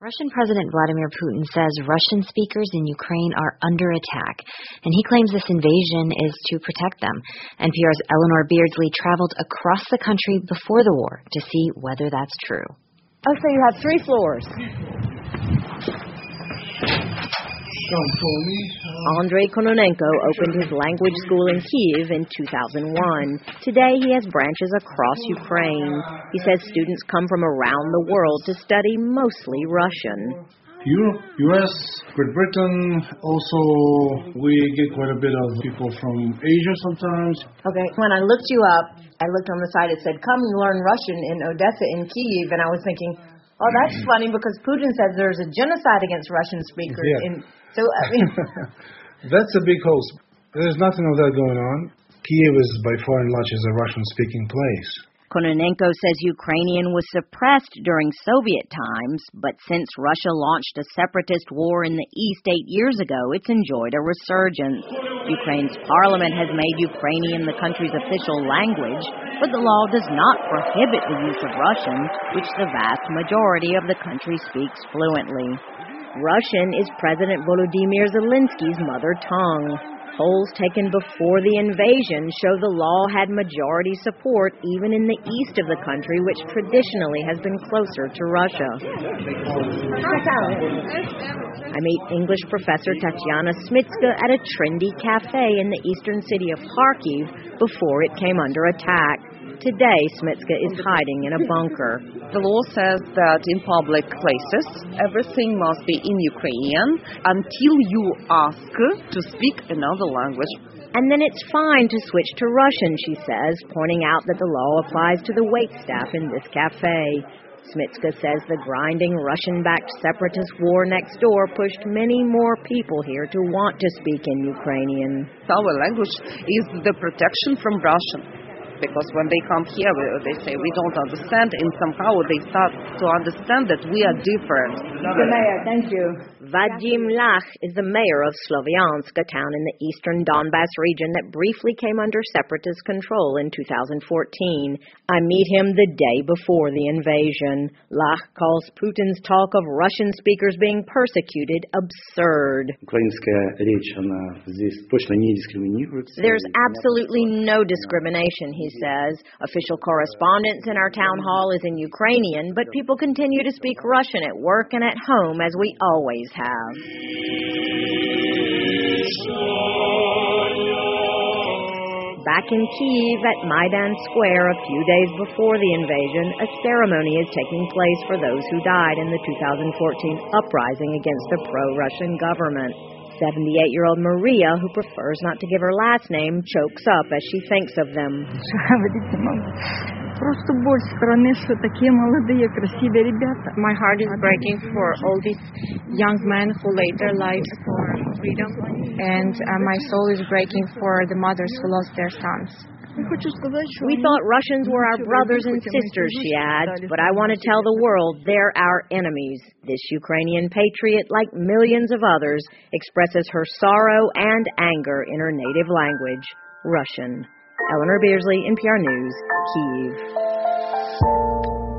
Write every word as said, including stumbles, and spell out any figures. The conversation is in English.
Russian President Vladimir Putin says Russian speakers in Ukraine are under attack, and he claims this invasion is to protect them. N P R's Eleanor Beardsley traveled across the country before the war to see whether that's true. Oh, so you have three floors. Andrei Kononenko opened his language school in Kyiv in two thousand one. Today he has branches across Ukraine. He says students come from around the world to study mostly Russian. Europe, U S, Great Britain, also we get quite a bit of people from Asia sometimes. Okay, when I looked you up, I looked on the site, it said, come learn Russian in Odessa in Kyiv, and I was thinking, oh, that's funny because Putin says there's a genocide against Russian speakers. Yeah. In, so, I mean... That's a big hoax. There's nothing of that going on. Kyiv is by far and large is a Russian-speaking place. Kononenko says Ukrainian was suppressed during Soviet times, but since Russia launched a separatist war in the east eight years ago, it's enjoyed a resurgence. Ukraine's parliament has made Ukrainian the country's official language, but the law does not prohibit the use of Russian, which the vast majority of the country speaks fluently. Russian is President Volodymyr Zelensky's mother tongue. Polls taken before the invasion show the law had majority support even in the east of the country, which traditionally has been closer to Russia. I meet English professor Tatiana Smitska at a trendy cafe in the eastern city of Kharkiv before it came under attack. Today, Smitska is hiding in a bunker. The law says that in public places, everything must be in Ukrainian until you ask to speak another language. And then it's fine to switch to Russian, she says, pointing out that the law applies to the waitstaff in this cafe. Smitska says the grinding Russian-backed separatist war next door pushed many more people here to want to speak in Ukrainian. Our language is the protection from Russian. Because when they come here, they say we don't understand, and somehow they start to understand that we are different. The mayor, thank you. Vadim Lach is the mayor of Slovyansk, a town in the eastern Donbass region that briefly came under separatist control in two thousand fourteen. I meet him the day before the invasion. Lach calls Putin's talk of Russian speakers being persecuted absurd. There's absolutely no discrimination, he says. Official correspondence in our town hall is in Ukrainian, but people continue to speak Russian at work and at home, as we always have. Back in Kyiv at Maidan Square a few days before the invasion, a ceremony is taking place for those who died in the two thousand fourteen uprising against the pro-Russian government. seventy-eight-year-old Maria, who prefers not to give her last name, chokes up as she thinks of them. My heart is breaking for all these young men who laid their lives for freedom, and uh, my soul is breaking for the mothers who lost their sons. We thought Russians were our brothers and sisters, she adds, but I want to tell the world they're our enemies. This Ukrainian patriot, like millions of others, expresses her sorrow and anger in her native language, Russian. Eleanor Beardsley, N P R News, Kyiv.